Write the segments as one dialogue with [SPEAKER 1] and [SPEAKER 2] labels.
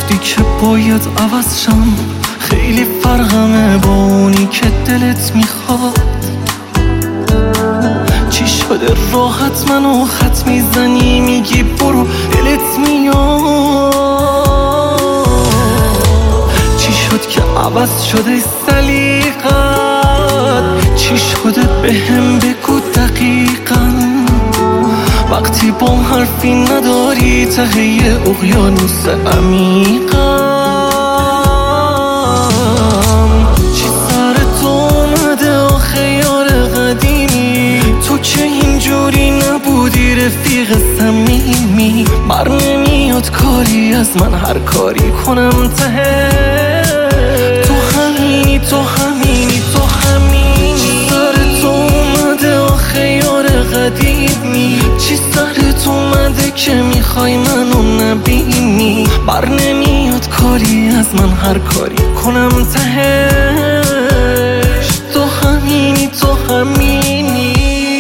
[SPEAKER 1] گفتی که باید عوض شم، خیلی فرقمه با اونی که دلت میخواد. چی شده راحت منو خط میزنی، میگی برو دلت میاد. چی شد که عوض شده سلیقت، چی شده بهم بگو دقیقاً. وقتی با حرفی نداری ته اقیانوس عمیقم. چی سر تو اومده آخه یار قدیمی، تو که اینجوری نبودی رفیق صمیمی. بر نمیاد کاری از من هر کاری کنم ته تو همینی، تو همینی، تو همینی. چی سر تو اومده آخه یار قدیمی، چی سرت اومده که میخوای منو نبینی. بر نمیاد کاری از من هر کاری کنم تهش تو همینی، تو همینی.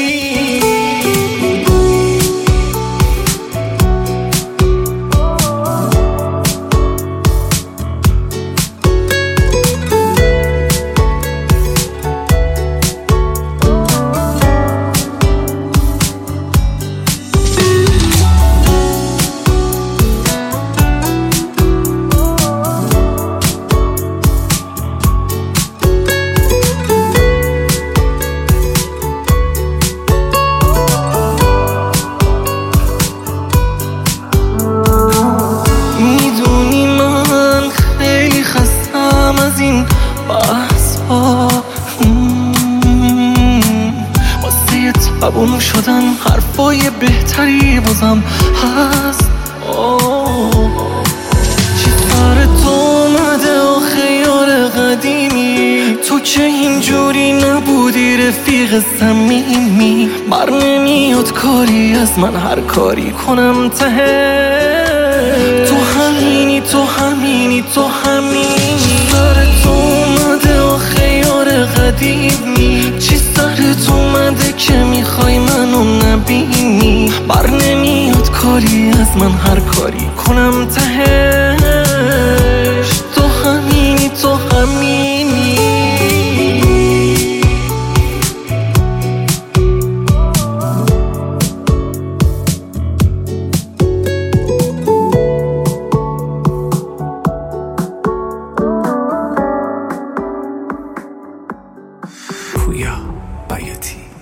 [SPEAKER 1] از این بحث ها واسه تبون شدن حرفای بهتری بازم هست. چی سر تو اومده آخه یار قدیمی، تو که اینجوری نبودی رفیق صمیمی. بر نمیاد کاری از من هر کاری کنم ته تو همینی، تو همینی، تو همینی. سرت اومده آخه یار قدیمی، چی سرت اومده که میخوای منو نبینی. بر نمیاد کاری از من هر کاری کنم تهش تو همینی، تو همینی.
[SPEAKER 2] پویا بیاتی.